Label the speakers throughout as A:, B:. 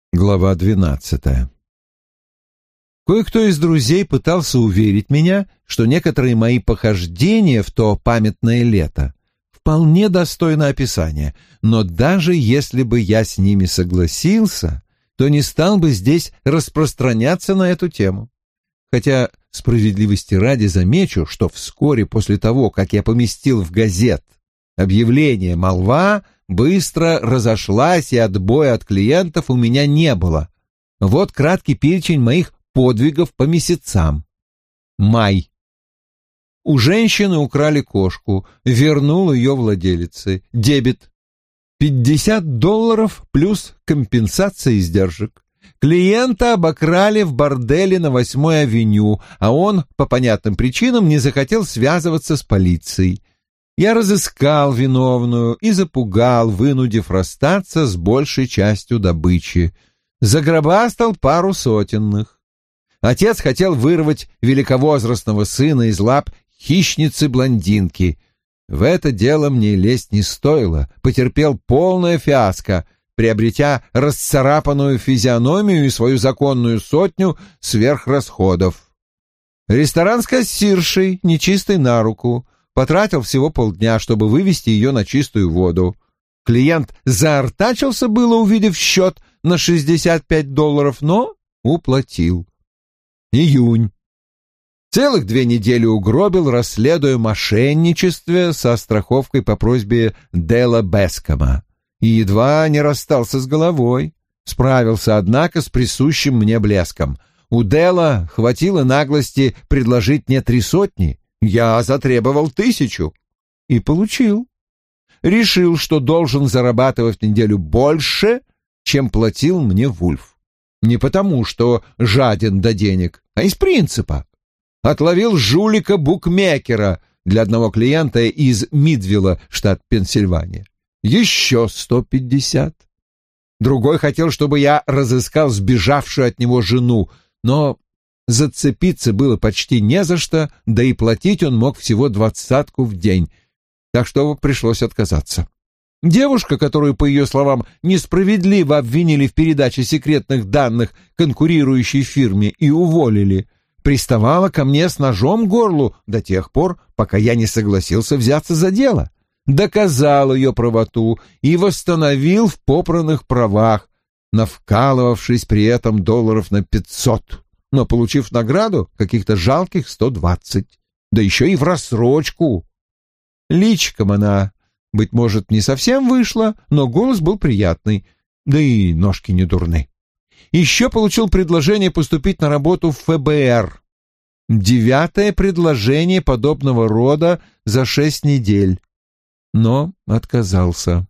A: Глава 12. Кое-кто из друзей пытался уверить меня, что некоторые мои похождения в то памятное лето вполне достойны описания, но даже если бы я с ними согласился, то не стал бы здесь распространяться на эту тему. Хотя, справедливости ради, замечу, что вскоре после того, как я поместил в газет объявление, молва быстро разошлась, и отбоя от клиентов у меня не было. Вот краткий перечень моих подвигов по месяцам. Май. У женщины украли кошку, вернул ее владелице. Дебет. $50 плюс компенсация издержек. Клиента обокрали в борделе на 8-й авеню, а он, по понятным причинам, не захотел связываться с полицией. Я разыскал виновную и запугал, вынудив расстаться с большей частью добычи. Загробастал пару сотенных. Отец хотел вырвать великовозрастного сына из лап хищницы-блондинки. В это дело мне лезть не стоило, потерпел полное фиаско, приобретя расцарапанную физиономию и свою законную сотню сверхрасходов. Ресторан с кассиршей, нечистой на руку. Потратил всего полдня, чтобы вывести ее на чистую воду. Клиент заортачился было, увидев счет на $65, но уплатил. Июнь. Целых 2 недели угробил, расследуя мошенничество со страховкой по просьбе Дела Бескома. И едва не расстался с головой. Справился, однако, с присущим мне блеском. У Дела хватило наглости предложить мне 300. Я затребовал 1000 и получил. Решил, что должен зарабатывать в неделю больше, чем платил мне Вульф. Не потому, что жаден до денег, а из принципа. Отловил жулика-букмекера для одного клиента из Мидвилла, штат Пенсильвания. Еще 150. Другой хотел, чтобы я разыскал сбежавшую от него жену, но зацепиться было почти не за что, да и платить он мог всего 20 в день, так что пришлось отказаться. Девушка, которую, по ее словам, несправедливо обвинили в передаче секретных данных конкурирующей фирме и уволили, приставала ко мне с ножом к горлу до тех пор, пока я не согласился взяться за дело. Доказал ее правоту и восстановил в попранных правах, навкалывавшись при этом долларов на 500. Но получив награду каких-то жалких 120, да еще и в рассрочку. Личиком она, быть может, не совсем вышла, но голос был приятный, да и ножки не дурны. Еще получил предложение поступить на работу в ФБР. 9-е предложение подобного рода за 6 недель, но отказался.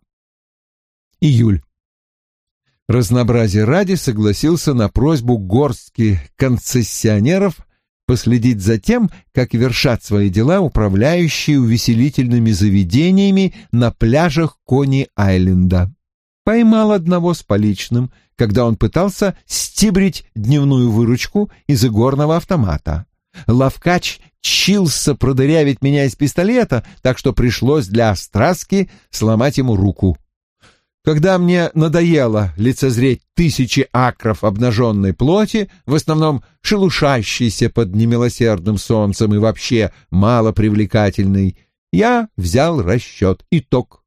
A: Июль. Разнообразие ради согласился на просьбу горстки концессионеров последить за тем, как вершат свои дела управляющие увеселительными заведениями на пляжах Кони-Айленда. Поймал одного с поличным, когда он пытался стибрить дневную выручку из игорного автомата. Ловкач чился продырявить меня из пистолета, так что пришлось для остраски сломать ему руку. Когда мне надоело лицезреть 1000 акров обнаженной плоти, в основном шелушащейся под немилосердным солнцем и вообще малопривлекательной, я взял расчет. Итог.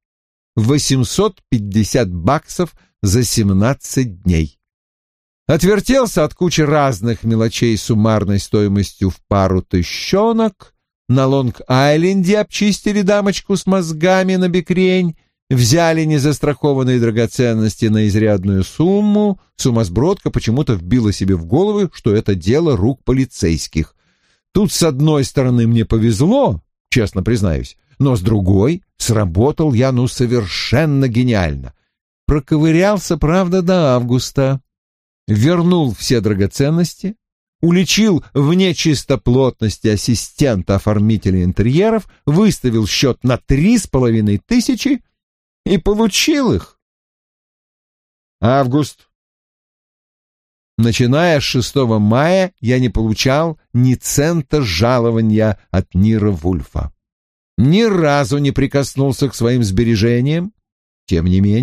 A: $850 за 17 дней. Отвертелся от кучи разных мелочей суммарной стоимостью в пару тыщенок. На Лонг-Айленде обчистили дамочку с мозгами на бекрень, взяли незастрахованные драгоценности на изрядную сумму. Сумасбродка почему-то вбила себе в голову, что это дело рук полицейских. Тут, с одной стороны, мне повезло, честно признаюсь, но с другой сработал я, совершенно гениально. Проковырялся, правда, до августа. Вернул все драгоценности, уличил в нечистоплотности ассистента оформителя интерьеров, выставил счет на 3500 и получил их. Август. Начиная с 6 мая я не получал ни цента жалования от Нира Вульфа. Ни разу не прикоснулся к своим сбережениям. Тем не менее,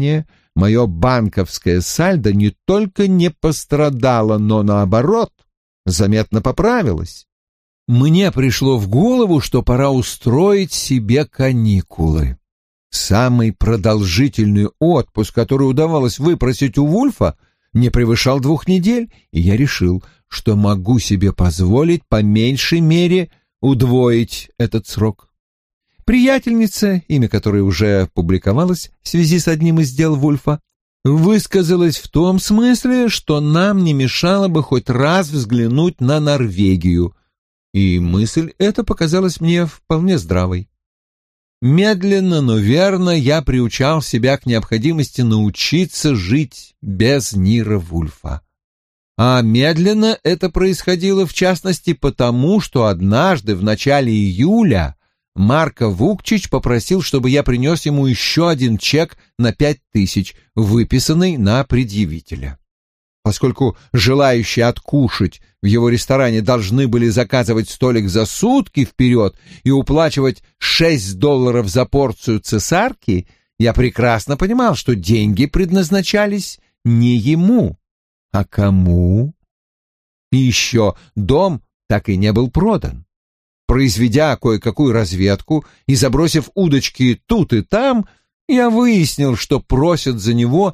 A: мое банковское сальдо не только не пострадало, но, наоборот, заметно поправилось. Мне пришло в голову, что пора устроить себе каникулы. Самый продолжительный отпуск, который удавалось выпросить у Вульфа, не превышал 2 недель, и я решил, что могу себе позволить по меньшей мере удвоить этот срок. Приятельница, имя которой уже публиковалось в связи с одним из дел Вульфа, высказалась в том смысле, что нам не мешало бы хоть раз взглянуть на Норвегию, и мысль эта показалась мне вполне здравой. Медленно, но верно я приучал себя к необходимости научиться жить без Ниро Вульфа. А медленно это происходило, в частности, потому, что однажды в начале июля Марко Вукчич попросил, чтобы я принес ему еще один чек на 5000, выписанный на предъявителя. Поскольку желающие откушать в его ресторане должны были заказывать столик за сутки вперед и уплачивать $6 за порцию цесарки, я прекрасно понимал, что деньги предназначались не ему, а кому? И еще дом так и не был продан. Произведя кое-какую разведку и забросив удочки тут и там, я выяснил, что просят за него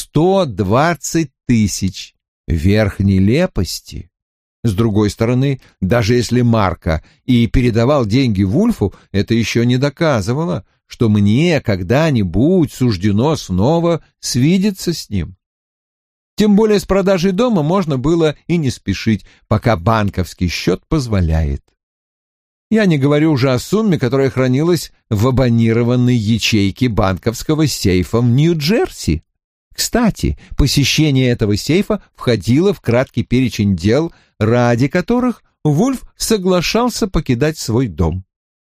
A: 120 000. Верх нелепости. С другой стороны, даже если Марко и передавал деньги Вульфу, это еще не доказывало, что мне когда-нибудь суждено снова свидеться с ним. Тем более с продажей дома можно было и не спешить, пока банковский счет позволяет. Я не говорю уже о сумме, которая хранилась в абонированной ячейке банковского сейфа в Нью-Джерси. Кстати, посещение этого сейфа входило в краткий перечень дел, ради которых Вульф соглашался покидать свой дом.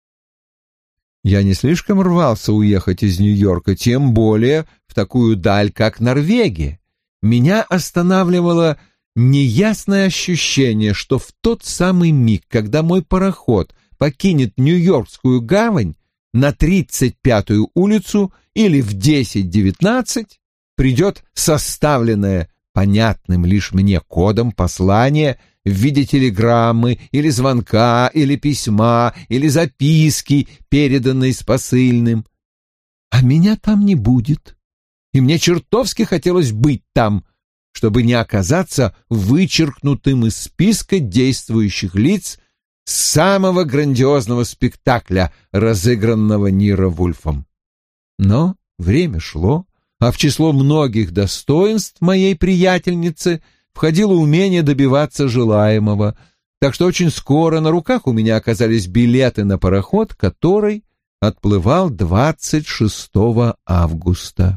A: Я не слишком рвался уехать из Нью-Йорка, тем более в такую даль, как Норвегия. Меня останавливало неясное ощущение, что в тот самый миг, когда мой пароход покинет Нью-Йоркскую гавань, на 35-ю улицу или в 10:19 придет составленное понятным лишь мне кодом послание в виде телеграммы или звонка, или письма, или записки, переданной с посыльным. А меня там не будет, и мне чертовски хотелось быть там, чтобы не оказаться вычеркнутым из списка действующих лиц самого грандиозного спектакля, разыгранного Ниро Вульфом. Но время шло, а в число многих достоинств моей приятельницы входило умение добиваться желаемого, так что очень скоро на руках у меня оказались билеты на пароход, который отплывал 26 августа.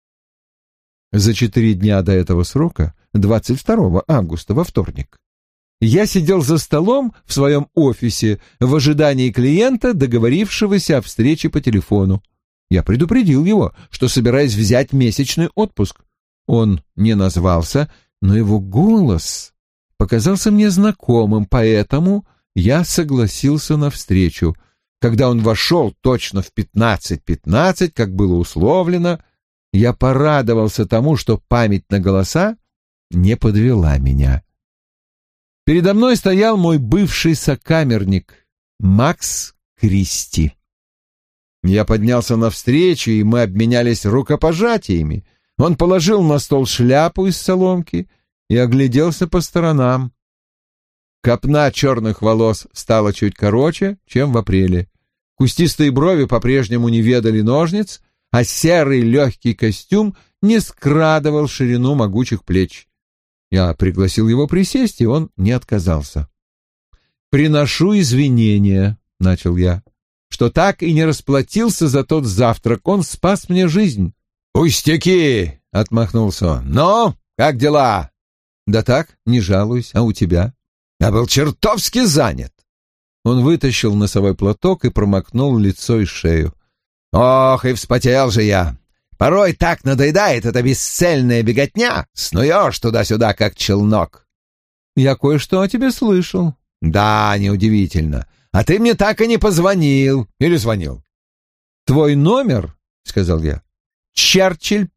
A: За 4 дня до этого срока, 22 августа, во вторник, я сидел за столом в своем офисе в ожидании клиента, договорившегося о встрече по телефону. Я предупредил его, что собираюсь взять месячный отпуск. Он не назвался, но его голос показался мне знакомым, поэтому я согласился на встречу. Когда он вошел точно в 15:15, как было условлено, я порадовался тому, что память на голоса не подвела меня. Передо мной стоял мой бывший сокамерник Макс Кристи. Я поднялся навстречу, и мы обменялись рукопожатиями. Он положил на стол шляпу из соломки и огляделся по сторонам. Копна черных волос стала чуть короче, чем в апреле. Кустистые брови по-прежнему не ведали ножниц, а серый легкий костюм не скрадывал ширину могучих плеч. Я пригласил его присесть, и он не отказался. «Приношу извинения», — начал я, — «что так и не расплатился за тот завтрак. Он спас мне жизнь». «Пустяки!» — отмахнулся он. «Ну, как дела?» «Да так, не жалуюсь. А у тебя?» «Я был чертовски занят». Он вытащил носовой платок и промокнул лицо и шею. «Ох, и вспотел же я! Порой так надоедает эта бесцельная беготня, снуешь туда-сюда, как челнок». «Я кое-что о тебе слышал». «Да, неудивительно. А ты мне так и не позвонил. Или звонил?» «Твой номер, — сказал я, — Черчилль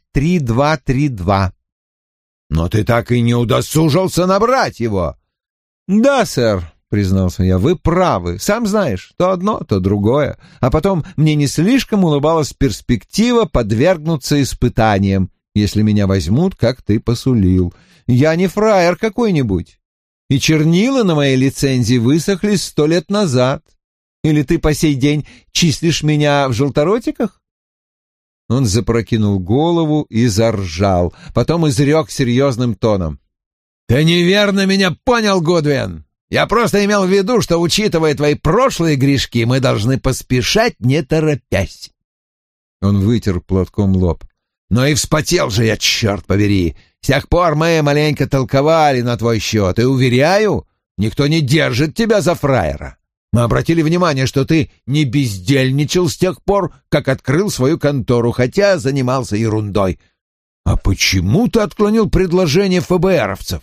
A: 53232. Но ты так и не удосужился набрать его. Да, сэр, признался я, вы правы. Сам знаешь, то одно, то другое. А потом мне не слишком улыбалась перспектива подвергнуться испытаниям, если меня возьмут, как ты посулил. Я не фраер какой-нибудь. И чернила на моей лицензии высохли 100 лет назад. Или ты по сей день числишь меня в желторотиках? Он запрокинул голову и заржал, потом изрек серьезным тоном. «Ты неверно меня понял, Гудвин. Я просто имел в виду, что, учитывая твои прошлые грешки, мы должны поспешать, не торопясь». Он вытер платком лоб. «Ну и вспотел же я, черт побери. С тех пор мы маленько толковали на твой счет, и, уверяю, никто не держит тебя за фраера. Мы обратили внимание, что ты не бездельничал с тех пор, как открыл свою контору, хотя занимался ерундой. А почему ты отклонил предложение ФБРовцев?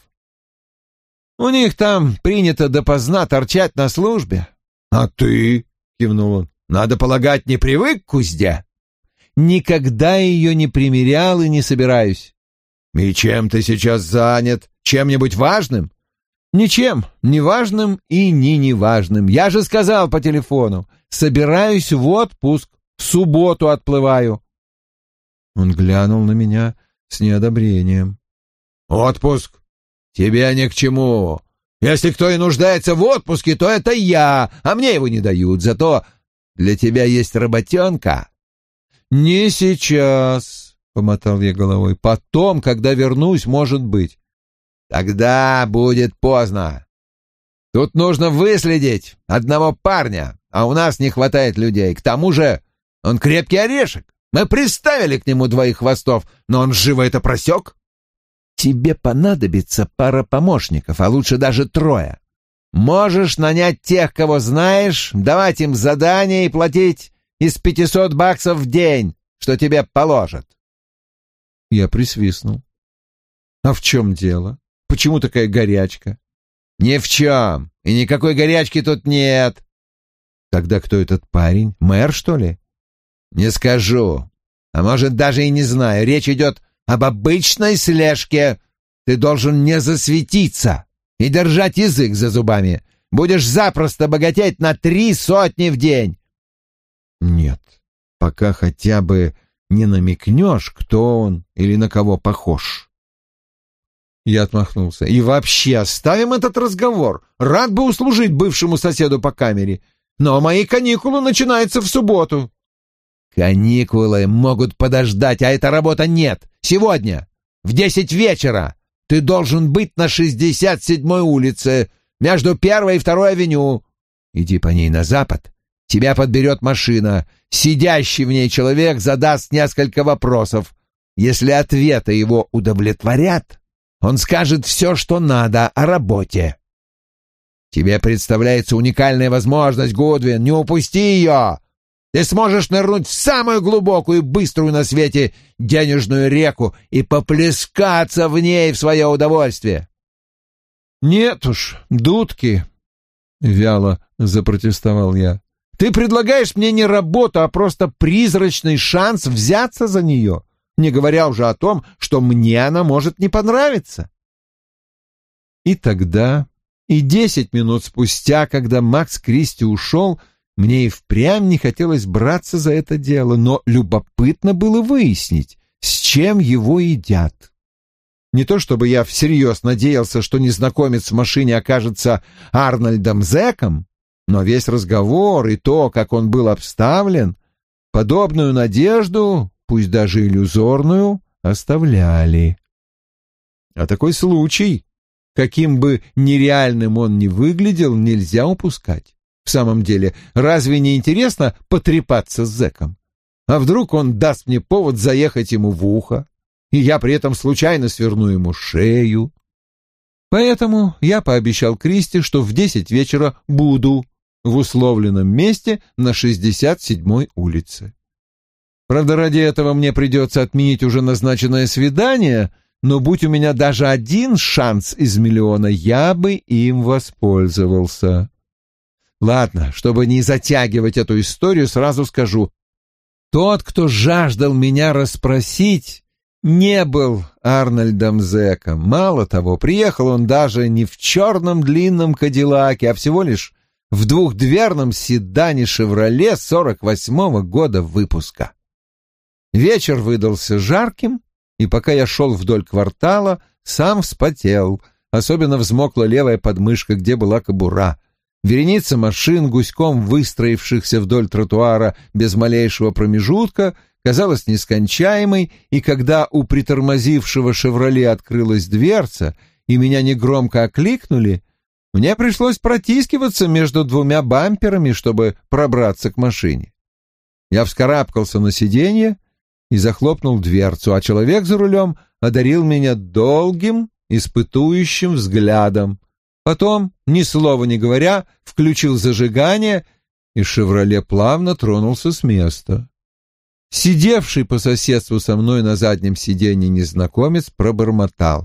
A: У них там принято допоздна торчать на службе. А ты, кивнул он, надо полагать, не привык к узде? Никогда ее не примерял и не собираюсь. И чем ты сейчас занят? Чем-нибудь важным? Ничем, ни важным и ни неважным. Я же сказал по телефону, собираюсь в отпуск, в субботу отплываю. Он глянул на меня с неодобрением. Отпуск? Тебе ни к чему. Если кто и нуждается в отпуске, то это я, а мне его не дают. Зато для тебя есть работенка. Не сейчас, помотал я головой. Потом, когда вернусь, может быть. Тогда будет поздно. Тут нужно выследить одного парня, а у нас не хватает людей. К тому же он крепкий орешек. Мы приставили к нему 2 хвостов, но он живо это просек. Тебе понадобится пара помощников, а лучше даже 3. Можешь нанять тех, кого знаешь, давать им задания и платить из $500 в день, что тебе положат. Я присвистнул. А в чем дело? Почему такая горячка? Ни в чем. И никакой горячки тут нет. Тогда кто этот парень? Мэр, что ли? Не скажу. А может, даже и не знаю. Речь идет об обычной слежке. Ты должен не засветиться и держать язык за зубами. Будешь запросто богатеть на 300 в день. Нет, пока хотя бы не намекнешь, кто он или на кого похож. Я отмахнулся. И вообще, оставим этот разговор. Рад бы услужить бывшему соседу по камере. Но мои каникулы начинаются в субботу. Каникулы могут подождать, а эта работа нет. Сегодня, в 10 вечера, ты должен быть на 67-й улице, между 1-й и 2-й авеню. Иди по ней на запад. Тебя подберет машина. Сидящий в ней человек задаст несколько вопросов. Если ответы его удовлетворят, он скажет все, что надо о работе. Тебе представляется уникальная возможность, Гудвин, не упусти ее. Ты сможешь нырнуть в самую глубокую и быструю на свете денежную реку и поплескаться в ней в свое удовольствие. Нет уж, дудки, вяло запротестовал я. Ты предлагаешь мне не работу, а просто призрачный шанс взяться за нее. Не говоря уже о том, что мне она может не понравиться. И тогда, и 10 минут спустя, когда Макс Кристи ушел, мне и впрямь не хотелось браться за это дело, но любопытно было выяснить, с чем его едят. Не то чтобы я всерьез надеялся, что незнакомец в машине окажется Арнольдом Зеком, но весь разговор и то, как он был обставлен, подобную надежду, пусть даже иллюзорную, оставляли. А такой случай, каким бы нереальным он ни выглядел, нельзя упускать. В самом деле, разве не интересно потрепаться с зэком? А вдруг он даст мне повод заехать ему в ухо, и я при этом случайно сверну ему шею? Поэтому я пообещал Кристи, что в 10 вечера буду в условленном месте на 67-й улице. Правда, ради этого мне придется отменить уже назначенное свидание, но будь у меня даже один шанс из миллиона, я бы им воспользовался. Ладно, чтобы не затягивать эту историю, сразу скажу. Тот, кто жаждал меня расспросить, не был Арнольдом Зеком. Мало того, приехал он даже не в черном длинном кадиллаке, а всего лишь в двухдверном седане «Шевроле» 48-го года выпуска. Вечер выдался жарким, и пока я шел вдоль квартала, сам вспотел. Особенно взмокла левая подмышка, где была кобура. Вереница машин, гуськом выстроившихся вдоль тротуара без малейшего промежутка, казалась нескончаемой, и когда у притормозившего «Шевроле» открылась дверца и меня негромко окликнули, мне пришлось протискиваться между двумя бамперами, чтобы пробраться к машине. Я вскарабкался на сиденье и захлопнул дверцу, а человек за рулем одарил меня долгим, испытующим взглядом. Потом, ни слова не говоря, включил зажигание, и «Шевроле» плавно тронулся с места. Сидевший по соседству со мной на заднем сиденье незнакомец пробормотал: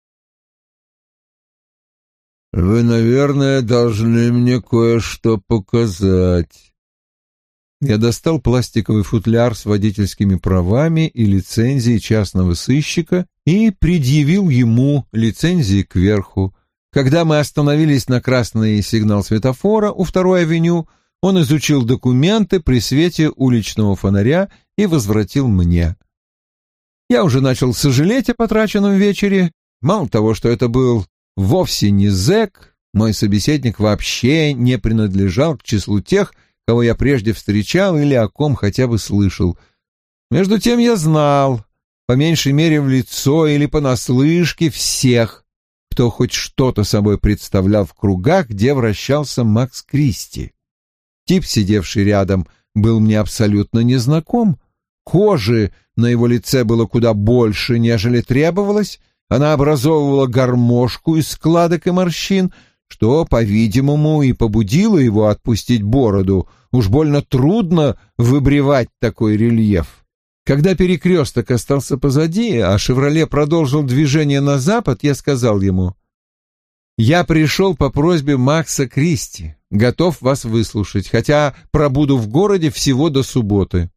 A: «Вы, наверное, должны мне кое-что показать». Я достал пластиковый футляр с водительскими правами и лицензией частного сыщика и предъявил ему лицензии кверху. Когда мы остановились на красный сигнал светофора у 2-й авеню, он изучил документы при свете уличного фонаря и возвратил мне. Я уже начал сожалеть о потраченном вечере. Мало того, что это был вовсе не зэк, мой собеседник вообще не принадлежал к числу тех, кого я прежде встречал или о ком хотя бы слышал. Между тем я знал, по меньшей мере в лицо или понаслышке, всех, кто хоть что-то собой представлял в кругах, где вращался Макс Кристи. Тип, сидевший рядом, был мне абсолютно незнаком. Кожи на его лице было куда больше, нежели требовалось. Она образовывала гармошку из складок и морщин, что, по-видимому, и побудило его отпустить бороду. Уж больно трудно выбривать такой рельеф. Когда перекресток остался позади, а «Шевроле» продолжил движение на запад, я сказал ему: «Я пришел по просьбе Макса Кристи, готов вас выслушать, хотя пробуду в городе всего до субботы».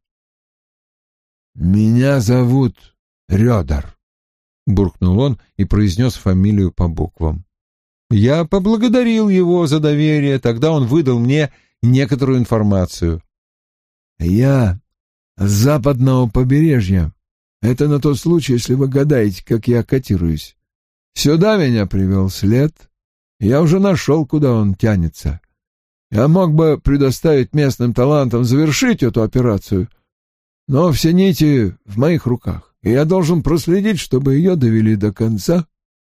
B: «Меня зовут Рёдер», — буркнул он и произнес фамилию по буквам.
A: Я поблагодарил его за доверие, тогда он выдал мне некоторую информацию.
B: «Я с западного побережья. Это на тот случай, если вы гадаете, как я котируюсь. Сюда меня привел след. Я уже нашел, куда он тянется. Я мог бы предоставить местным талантам завершить эту операцию, но все нити в моих руках, и я должен проследить, чтобы ее довели до конца».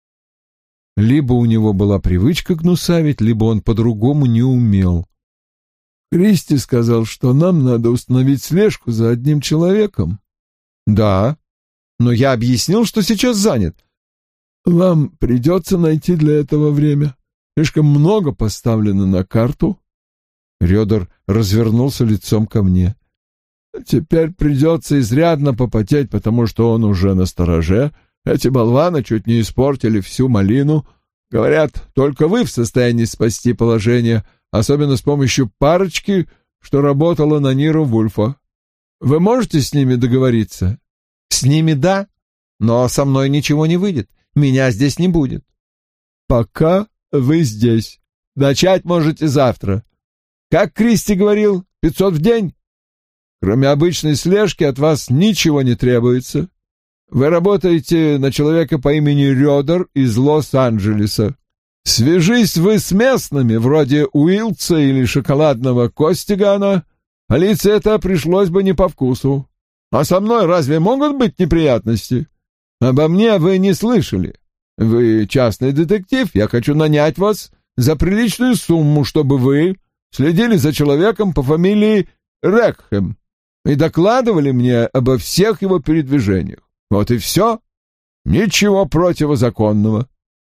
A: Либо у него была привычка гнусавить, либо он по-другому не умел.
B: «Кристи сказал, что нам надо установить слежку за одним человеком».
A: «Да, но я объяснил, что сейчас занят».
B: «Вам придется найти для этого время. Слишком много поставлено на карту».
A: Рёдер развернулся лицом ко мне.
B: «Теперь придется изрядно попотеть, потому что он уже настороже. Эти болваны чуть не испортили всю малину. Говорят, только вы в состоянии спасти положение, особенно с помощью парочки, что работала на Ниро Вульфа. Вы можете с ними договориться?»
A: «С ними да, но со мной ничего не выйдет. Меня здесь не будет».
B: «Пока вы здесь. Начать можете завтра. Как Кристи говорил, 500 в день? Кроме обычной слежки от вас ничего не требуется. Вы работаете на человека по имени Рёдер из Лос-Анджелеса. Свяжись вы с местными, вроде Уилтса или шоколадного Костигана, полиции это пришлось бы не по вкусу. А со мной разве могут быть неприятности? Обо мне вы не слышали. Вы частный детектив, я хочу нанять вас за приличную сумму, чтобы вы следили за человеком по фамилии Рекхэм и докладывали мне обо всех его передвижениях. Вот и все. Ничего противозаконного».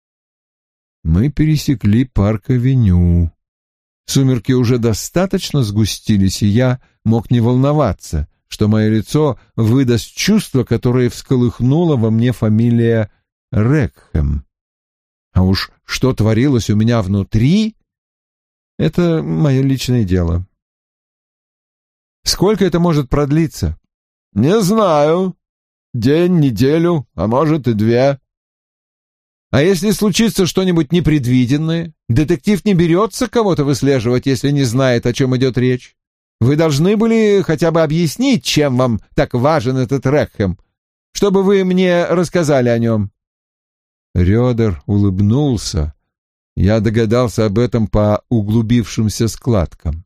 A: Мы пересекли парк-авеню. Сумерки уже достаточно сгустились, и я мог не волноваться, что мое лицо выдаст чувство, которое всколыхнула во мне фамилия Рекхэм. А уж что творилось у меня внутри, это мое личное дело. Сколько это может продлиться?
B: Не знаю. День, неделю, а может и 2.
A: А если случится что-нибудь непредвиденное, детектив не берется кого-то выслеживать, если не знает, о чем идет речь. Вы должны были хотя бы объяснить, чем вам так важен этот Рекхэм, чтобы вы мне рассказали о нем. Рёдер улыбнулся. Я догадался об этом по углубившимся складкам.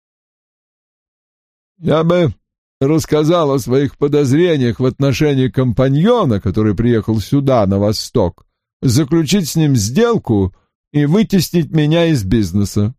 B: Я бы рассказал о своих подозрениях в отношении компаньона, который приехал сюда, на восток, заключить с ним сделку и вытеснить меня из бизнеса.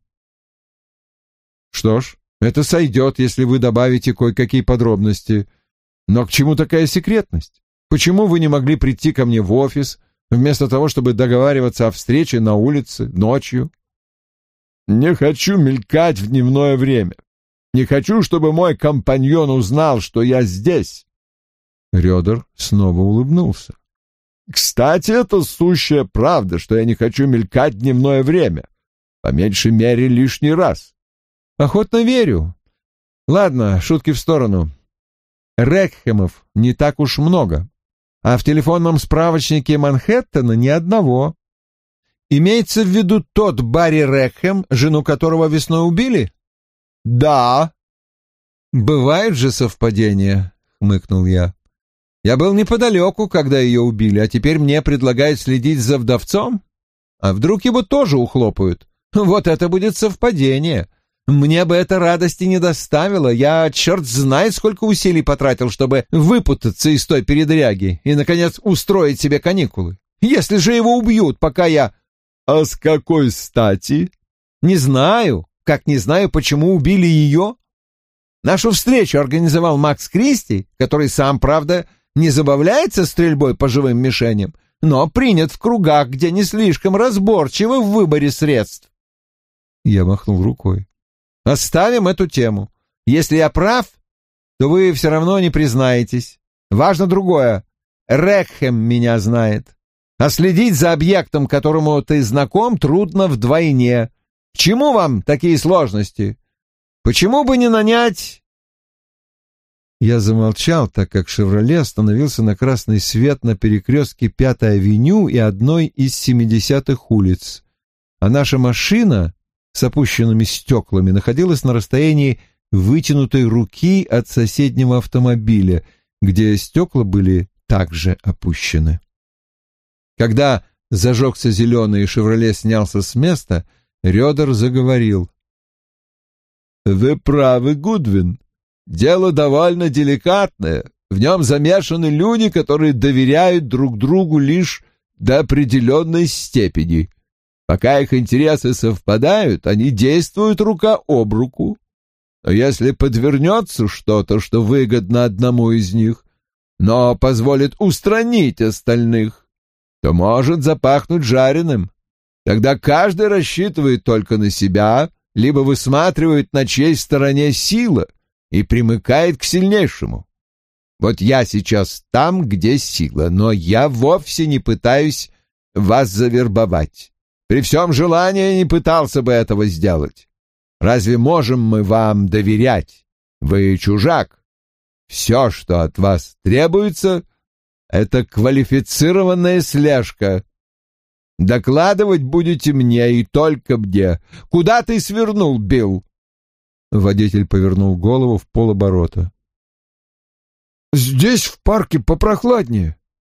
A: Что ж, это сойдет, если вы добавите кое-какие подробности. Но к чему такая секретность? Почему вы не могли прийти ко мне в офис, вместо того, чтобы договариваться о встрече на улице ночью?
B: Не хочу мелькать в дневное время. Не хочу, чтобы мой компаньон узнал, что я здесь.
A: Рёдер снова улыбнулся.
B: Кстати, это сущая правда, что я не хочу мелькать в дневное время. По меньшей мере, лишний раз.
A: Охотно верю. Ладно, шутки в сторону. Рекхэмов не так уж много, а в телефонном справочнике Манхэттена ни одного. Имеется в виду тот Барри Рекхэм, жену которого весной убили?
B: Да.
A: Бывают же совпадения, хмыкнул я. Я был неподалеку, когда ее убили, а теперь мне предлагают следить за вдовцом? А вдруг его тоже ухлопают? Вот это будет совпадение. Мне бы это радости не доставило. Я, черт знает, сколько усилий потратил, чтобы выпутаться из той передряги и, наконец, устроить себе каникулы. Если же его убьют, пока я...
B: А с какой стати?
A: Не знаю. Как не знаю, почему убили ее. Нашу встречу организовал Макс Кристи, который сам, правда, не забавляется стрельбой по живым мишеням, но принят в кругах, где не слишком разборчивы в выборе средств. Я махнул рукой. Оставим эту тему. Если я прав, то вы все равно не признаетесь. Важно другое. Рекхэм меня знает. А следить за объектом, которому ты знаком, трудно вдвойне. К чему вам такие сложности? Почему бы не нанять... Я замолчал, так как «Шевроле» остановился на красный свет на перекрестке 5-й авеню и одной из 70-х улиц, а наша машина с опущенными стеклами находилась на расстоянии вытянутой руки от соседнего автомобиля, где стекла были также опущены. Когда зажегся зеленый и «Шевроле» снялся с места, Рёдер заговорил.
B: «Вы правы, Гудвин. Дело довольно деликатное. В нем замешаны люди, которые доверяют друг другу лишь до определенной степени. Пока их интересы совпадают, они действуют рука об руку. Но если подвернется что-то, что выгодно одному из них, но позволит устранить остальных, то может запахнуть жареным. Тогда каждый рассчитывает только на себя, либо высматривает, на чьей стороне сила, и примыкает к сильнейшему. Вот я сейчас там, где сила, но я вовсе не пытаюсь вас завербовать. При всем желании не пытался бы этого сделать. Разве можем мы вам доверять? Вы чужак. Все, что от вас требуется, это квалифицированная слежка. Докладывать будете мне и только мне. Куда ты свернул, Билл?»
A: Водитель повернул голову в полоборота.
B: «Здесь, в парке, попрохладнее».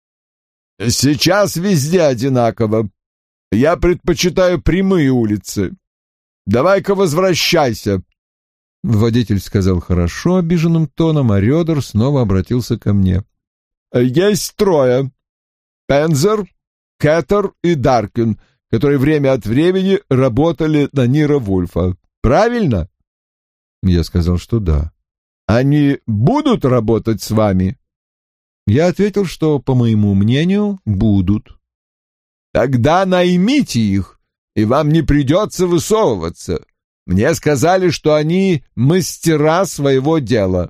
B: «Сейчас везде одинаково. Я предпочитаю прямые улицы. Давай-ка возвращайся».
A: Водитель сказал хорошо обиженным тоном, а Рёдер снова обратился ко мне.
B: «Есть 3. Пензер, Кеттер и Даркин, которые время от времени работали на Ниро Вульфа. Правильно?»
A: Я сказал, что да.
B: «Они будут работать с вами?»
A: Я ответил, что, по моему мнению, будут.
B: «Тогда наймите их, и вам не придется высовываться. Мне сказали, что они мастера своего дела».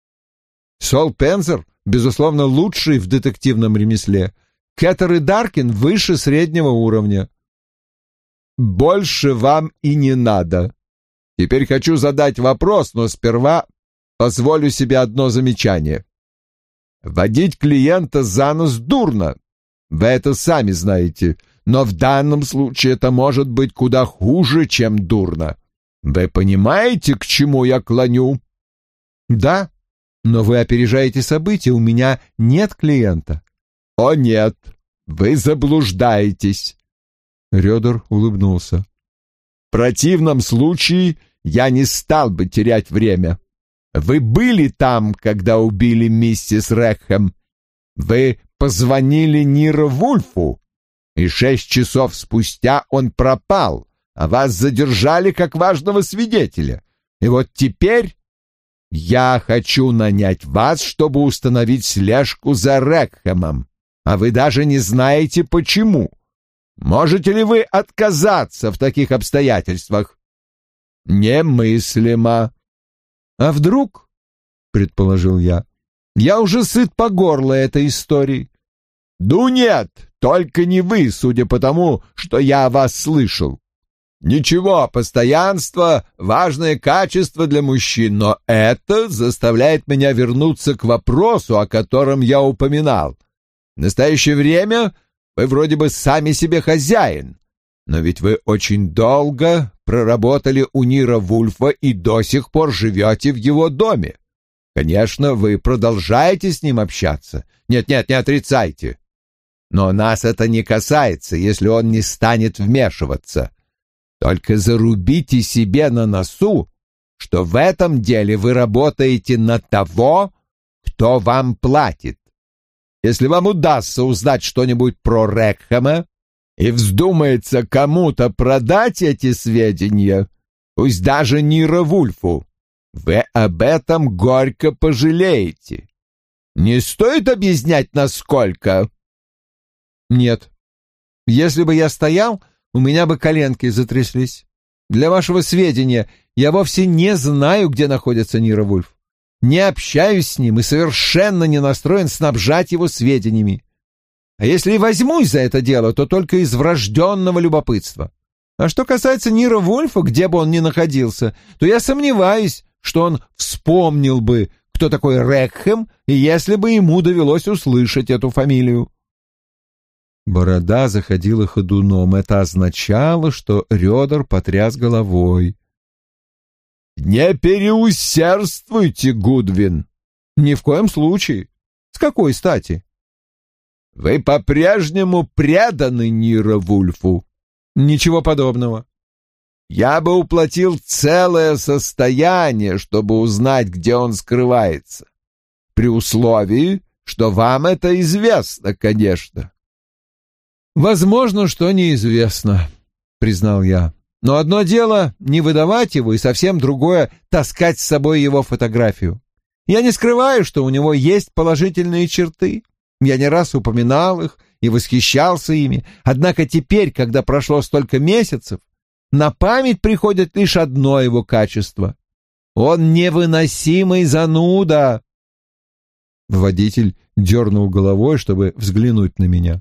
A: Сол Пензер, безусловно, лучший в детективном ремесле. Кеттер и Даркин выше среднего уровня.
B: «Больше вам и не надо. Теперь хочу задать вопрос, но сперва позволю себе одно замечание. Водить клиента за нос дурно, вы это сами знаете, но в данном случае это может быть куда хуже, чем дурно. Вы понимаете, к чему я клоню?
A: Да, но вы опережаете события, у меня нет клиента.
B: О нет, вы заблуждаетесь. Рёдер улыбнулся. В противном случае я не стал бы терять время. Вы были там, когда убили миссис Рекхэм. Вы позвонили Ниро Вульфу, и 6 часов спустя он пропал, а вас задержали как важного свидетеля. И вот теперь я хочу нанять вас, чтобы установить слежку за Рекхэмом, а вы даже не знаете почему. Можете ли вы отказаться в таких обстоятельствах? Немыслимо.
A: А вдруг, предположил я уже сыт по горло этой истории.
B: Да нет, только не вы, судя по тому, что я о вас слышал. Ничего, постоянство — важное качество для мужчин, но это заставляет меня вернуться к вопросу, о котором я упоминал. В настоящее время вы вроде бы сами себе хозяин, но ведь вы очень долго проработали у Ниро Вульфа и до сих пор живете в его доме. Конечно, вы продолжаете с ним общаться. Нет, не отрицайте. Но нас это не касается, если он не станет вмешиваться. Только зарубите себе на носу, что в этом деле вы работаете на того, кто вам платит. Если вам удастся узнать что-нибудь про Рекхэма и вздумается кому-то продать эти сведения, пусть даже Ниро Вульфу, вы об этом горько пожалеете. Не стоит объяснять, насколько.
A: Нет. Если бы я стоял, у меня бы коленки затряслись. Для вашего сведения, я вовсе не знаю, где находится Ниро Вульф. Не общаюсь с ним и совершенно не настроен снабжать его сведениями. А если и возьмусь за это дело, то только из врожденного любопытства. А что касается Ниро Вульфа, где бы он ни находился, то я сомневаюсь, что он вспомнил бы, кто такой Рекхэм, и если бы ему довелось услышать эту фамилию. Борода заходила ходуном. Это означало, что Рёдер потряс головой.
B: «Не переусердствуйте, Гудвин!»
A: «Ни в коем случае. С какой стати?»
B: «Вы по-прежнему преданы Ниро Вульфу».
A: «Ничего подобного».
B: «Я бы уплатил целое состояние, чтобы узнать, где он скрывается. При условии, что вам это известно, конечно».
A: «Возможно, что неизвестно», — признал я. «Но одно дело — не выдавать его, и совсем другое — таскать с собой его фотографию. Я не скрываю, что у него есть положительные черты. Я не раз упоминал их и восхищался ими. Однако теперь, когда прошло столько месяцев, на память приходит лишь одно его качество. Он невыносимый зануда». Водитель дернул головой, чтобы взглянуть на меня.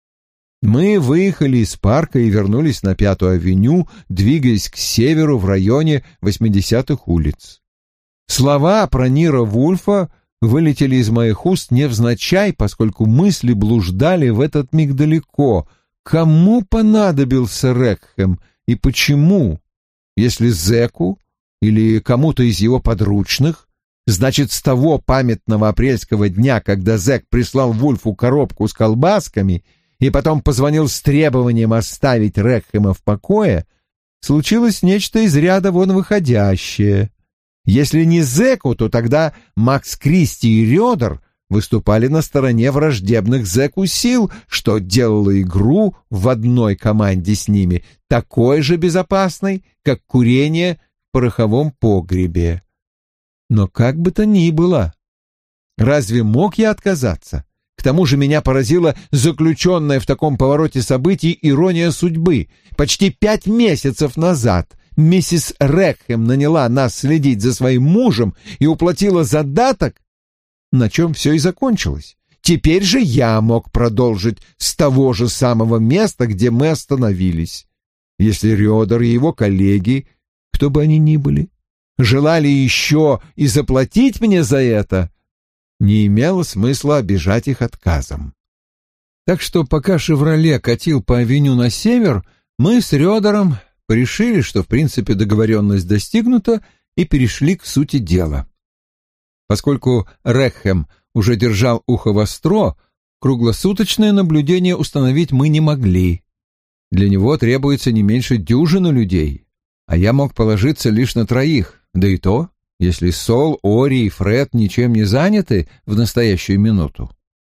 A: Мы выехали из парка и вернулись на 5-ю авеню, двигаясь к северу в районе 80-х улиц. Слова про Ниро Вульфа вылетели из моих уст невзначай, поскольку мысли блуждали в этот миг далеко. Кому понадобился Рекхэм и почему? Если зэку или кому-то из его подручных, значит, с того памятного апрельского дня, когда зэк прислал Вульфу коробку с колбасками и потом позвонил с требованием оставить Рекхэма в покое, случилось нечто из ряда вон выходящее. Если не зэку, то тогда Макс Кристи и Рёдер выступали на стороне враждебных зэку сил, что делало игру в одной команде с ними такой же безопасной, как курение в пороховом погребе. Но как бы то ни было, разве мог я отказаться? К тому же меня поразила заключенная в таком повороте событий ирония судьбы. Почти 5 месяцев назад миссис Рекхэм наняла нас следить за своим мужем и уплатила задаток, на чем все и закончилось. Теперь же я мог продолжить с того же самого места, где мы остановились. Если Рёдер и его коллеги, кто бы они ни были, желали еще и заплатить мне за это, не имело смысла обижать их отказом. Так что пока «Шевроле» катил по авеню на север, мы с Рёдером решили, что в принципе договоренность достигнута, и перешли к сути дела. Поскольку Рекхэм уже держал ухо востро, круглосуточное наблюдение установить мы не могли. Для него требуется не меньше дюжины людей, а я мог положиться лишь на 3, да и то, если Сол, Ори и Фред ничем не заняты в настоящую минуту.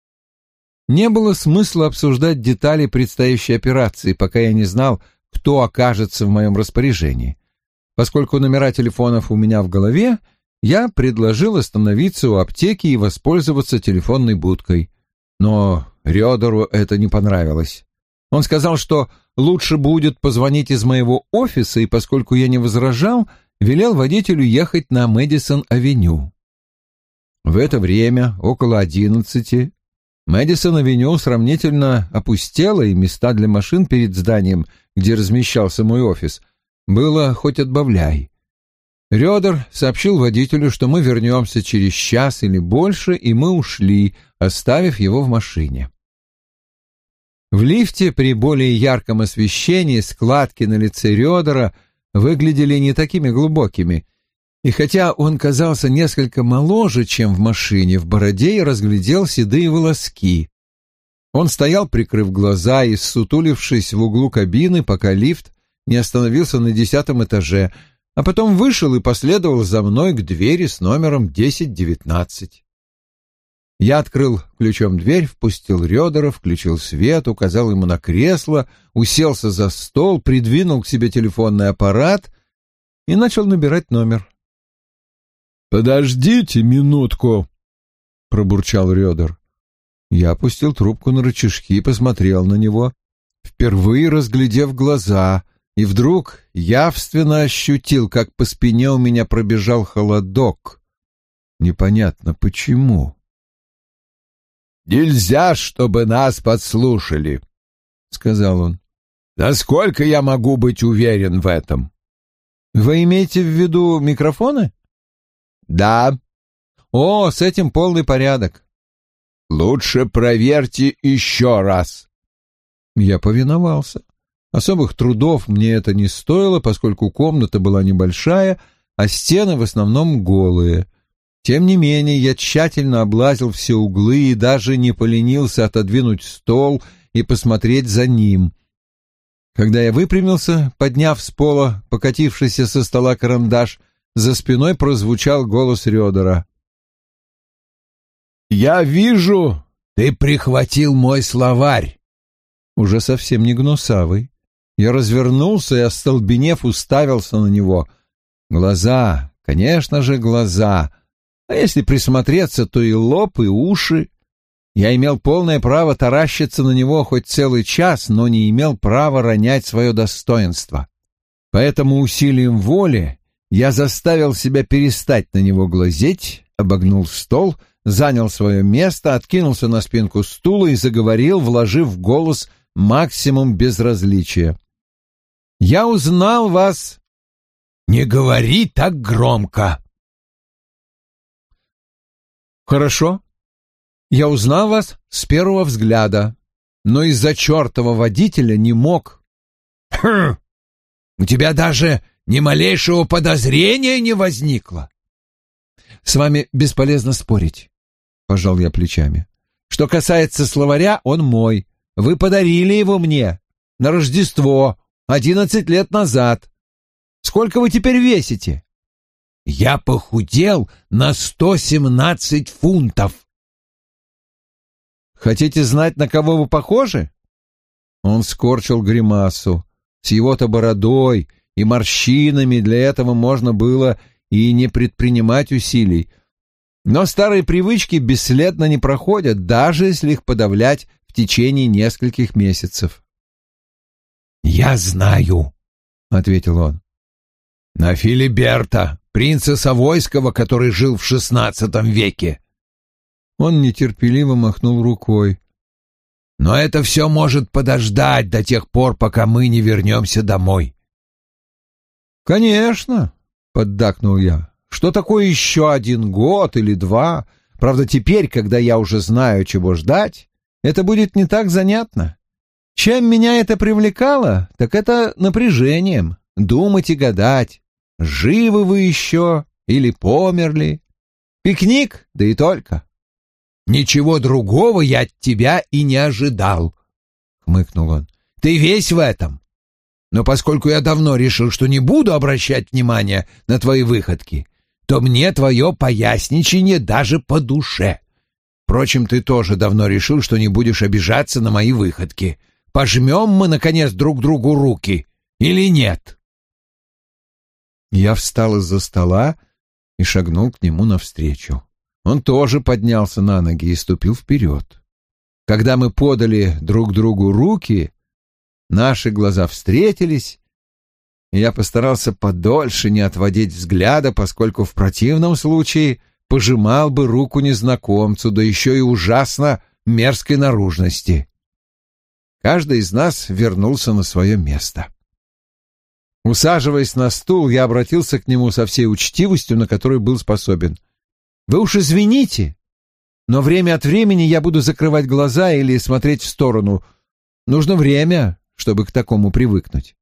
A: Не было смысла обсуждать детали предстоящей операции, пока я не знал, кто окажется в моем распоряжении. Поскольку номера телефонов у меня в голове, я предложил остановиться у аптеки и воспользоваться телефонной будкой. Но Рёдеру это не понравилось. Он сказал, что лучше будет позвонить из моего офиса, и поскольку я не возражал, велел водителю ехать на Мэдисон-авеню. В это время, около 11, Мэдисон-авеню сравнительно опустела, и места для машин перед зданием, где размещался мой офис, было хоть отбавляй. Рёдер сообщил водителю, что мы вернемся через час или больше, и мы ушли, оставив его в машине. В лифте при более ярком освещении складки на лице Рёдера выглядели не такими глубокими, и хотя он казался несколько моложе, чем в машине, в бороде я разглядел седые волоски. Он стоял, прикрыв глаза и ссутулившись в углу кабины, пока лифт не остановился на 10-м этаже, а потом вышел и последовал за мной к двери с номером 1019. Я открыл ключом дверь, впустил Рёдера, включил свет, указал ему на кресло, уселся за стол, придвинул к себе телефонный аппарат и начал набирать номер.
B: «Подождите минутку», — пробурчал Рёдер. Я опустил трубку на рычажки и посмотрел на него, впервые разглядев глаза, и вдруг явственно ощутил, как по спине у меня пробежал холодок. Непонятно почему.
A: «Нельзя, чтобы нас подслушали», — сказал он. «Насколько я могу быть уверен в этом?» «Вы имеете в виду микрофоны?» «Да». «О, с этим полный порядок». «Лучше проверьте еще раз». Я повиновался. Особых трудов мне это не стоило, поскольку комната была небольшая, а стены в основном голые. Тем не менее, я тщательно облазил все углы и даже не поленился отодвинуть стол и посмотреть за ним. Когда я выпрямился, подняв с пола покатившийся со стола карандаш, за спиной прозвучал голос Рёдера. «Я вижу, ты прихватил мой словарь». Уже совсем не гнусавый. Я развернулся и, остолбенев, уставился на него. Глаза, конечно же, глаза. А если присмотреться, то и лоб, и уши. Я имел полное право таращиться на него хоть целый час, но не имел права ронять свое достоинство. Поэтому усилием воли я заставил себя перестать на него глазеть, обогнул стол, занял свое место, откинулся на спинку стула и заговорил, вложив в голос максимум безразличия. «Я узнал вас...» «Не говори так громко!» «Хорошо. Я узнал вас с первого взгляда, но из-за чертова водителя не мог». «Хм! У тебя даже ни малейшего подозрения не возникло?» «С вами бесполезно спорить», — пожал я плечами. «Что касается словаря, он мой. Вы подарили его мне на Рождество 11 лет назад. Сколько вы теперь весите?» «Я похудел на 117 фунтов». «Хотите знать, на кого вы похожи?» Он скорчил гримасу. С его-то бородой и морщинами для этого можно было и не предпринимать усилий. Но старые привычки бесследно не проходят, даже если их подавлять в течение нескольких месяцев. «Я знаю», — ответил он. «На Филиберта, принца Савойского, который жил в XVI веке». Он нетерпеливо махнул рукой. «Но это все может подождать до тех пор, пока мы не вернемся домой». «Конечно. — поддакнул я. «Что такое еще 1 год или 2? Правда, теперь, когда я уже знаю, чего ждать, это будет не так занятно. Чем меня это привлекало, так это напряжением, думать и гадать, живы вы еще или померли. Пикник, да и только». «Ничего другого я от тебя и не ожидал», — хмыкнул он. «Ты весь в этом. Но поскольку я давно решил, что не буду обращать внимания на твои выходки, то мне твое поясничание даже по душе. Впрочем, ты тоже давно решил, что не будешь обижаться на мои выходки. Пожмем мы, наконец, друг другу руки или нет?» Я встал из-за стола и шагнул к нему навстречу. Он тоже поднялся на ноги и ступил вперед. Когда мы подали друг другу руки, наши глаза встретились, и я постарался подольше не отводить взгляда, поскольку в противном случае пожимал бы руку незнакомцу, да еще и ужасно мерзкой наружности. Каждый из нас вернулся на свое место. Усаживаясь на стул, я обратился к нему со всей учтивостью, на которую был способен. «Вы уж извините, но время от времени я буду закрывать глаза или смотреть в сторону. Нужно время, чтобы к такому привыкнуть».